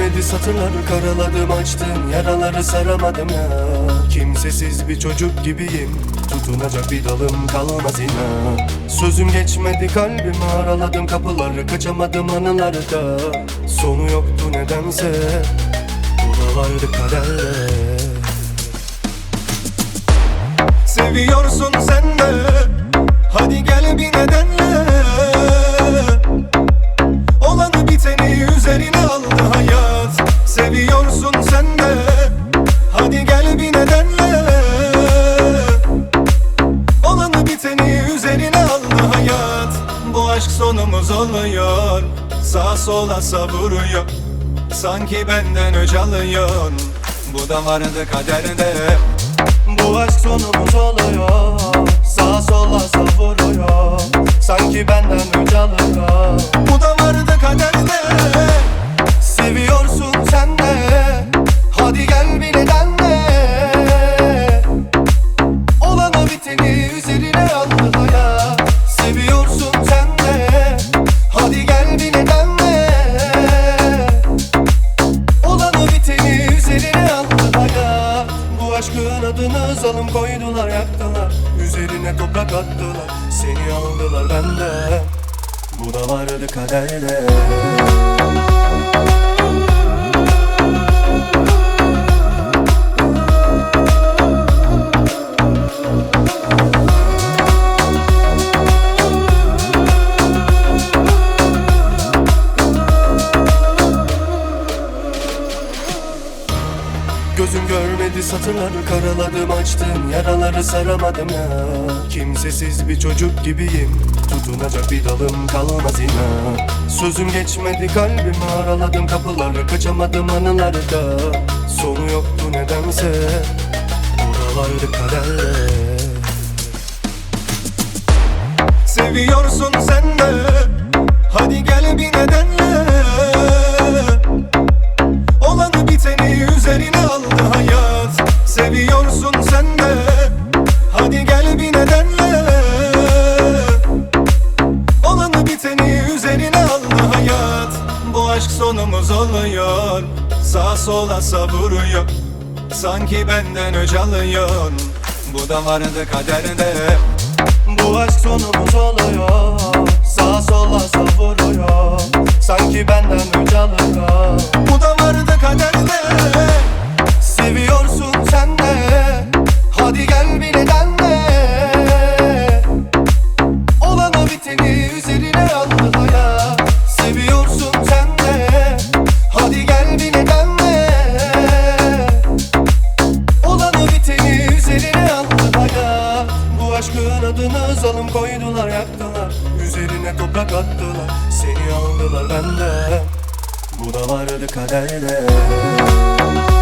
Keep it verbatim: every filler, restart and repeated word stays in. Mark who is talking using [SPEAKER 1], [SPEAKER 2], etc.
[SPEAKER 1] görmedi satırları, karaladım açtım yaraları, saramadım ya. Kimsesiz bir çocuk gibiyim, tutunacak bir dalım kalmaz inan. Sözüm geçmedi kalbime, araladım kapıları, kaçamadım anılarda. Sonu yoktu nedense, bu da vardı kaderde.
[SPEAKER 2] Seviyorsun sen de, hadi gel bir nedenle. Olanı biteni üzerine aldı hayat. Seviyorsun sen de, hadi gel bir nedenle. Olanı biteni üzerine aldı hayat. Bu aşk sonumuz oluyor, sağa sola savuruyor. Sanki benden öc alıyor, bu da vardı kaderde.
[SPEAKER 1] Bu aşk sonumuz oluyor, sağa sola savuruyor. Sanki benden öc alıyor,
[SPEAKER 2] bu da vardı kaderde.
[SPEAKER 1] Seviyorsun sen de, hadi gel bir nedenle. Olanı biteni üzerine aldı hayat. Seviyorsun sen de, hadi gel bir nedenle. Olanı biteni üzerine aldı hayat. Bu aşkın adını zalim koydular, yaktılar, üzerine toprak attılar. Seni aldılar benden, bu da vardı kaderde. Gözüm görmedi satırları, karaladım açtım yaraları, saramadım ya. Kimsesiz bir çocuk gibiyim, tutunacak bir dalım kalmaz inan. Sözüm geçmedi kalbime, araladım kapıları, kaçamadım anılarda. Sonu yoktu nedense, bu da vardı kaderde.
[SPEAKER 2] Seviyorsun sen de, hadi gel bir nedenle. Olanı biteni üzerine aldı hayat. Seviyorsun sen de, hadi gel bir nedenle. Olanı biteni üzerine aldı hayat. Bu aşk sonumuz oluyor, sağa sola savuruyor. Sanki benden öc alıyor, bu da vardı kaderde.
[SPEAKER 1] Bu aşk sonumuz oluyor, sağa sola savuruyor. Sanki benden öc alıyor,
[SPEAKER 2] bu da vardı kaderde.
[SPEAKER 1] Seviyorsun sen de, hadi gel bir nedenle. Olanı biteni üzerine aldı hayat. Seviyorsun sen de, hadi gel bir nedenle. Olanı biteni üzerine aldı hayat. Bu aşkın adını zalim koydular, yaktılar, üzerine toprak attılar. Seni aldılar benden, bu da vardı kaderde.